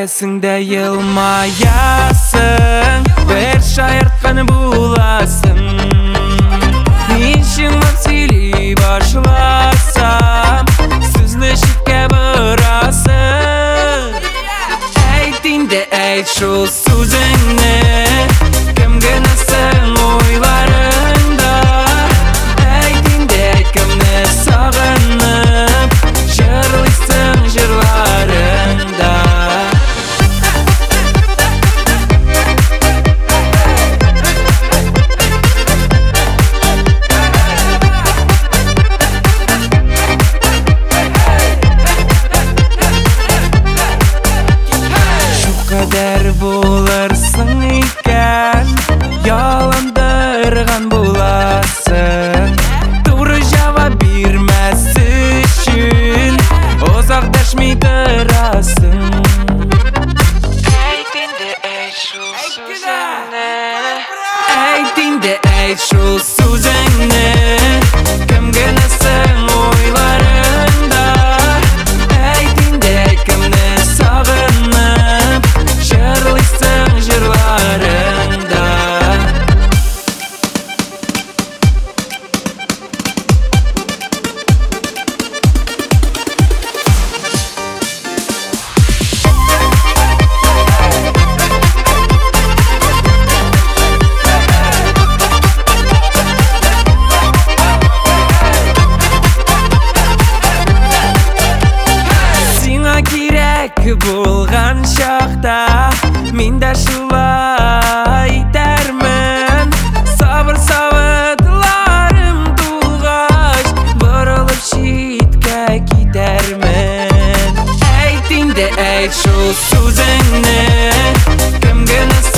Күлесіңде елмаясың, бір шайыртқан боласың. Мен шыңып сөйлей башыласам, сөзні шетке бұрасың. Әйтінде әйт шол сөзіңні, кімге насың ойларыңда. Әйтінде әйт кімні сағынып, жырлайсың жырларыңда. Қадар боларсың екен, ялындырған боласың. Туры жауап бермес үшін ұзақ дәшмей тұрасың. Әйтінде әйт шол сөзіңні, әйтінде әйт шол сөзіңні, кімге насың ойларыңда. Әйтінде әйт кімні сағынып, жырлайсың жырларыңда. Сиңа керек болған шақта мен де шулай дәрмін. Сабыр сауытларым толғаш, бұрылып шетке кетермін. Әйтінде әйт шол сөзіңні, кімге насың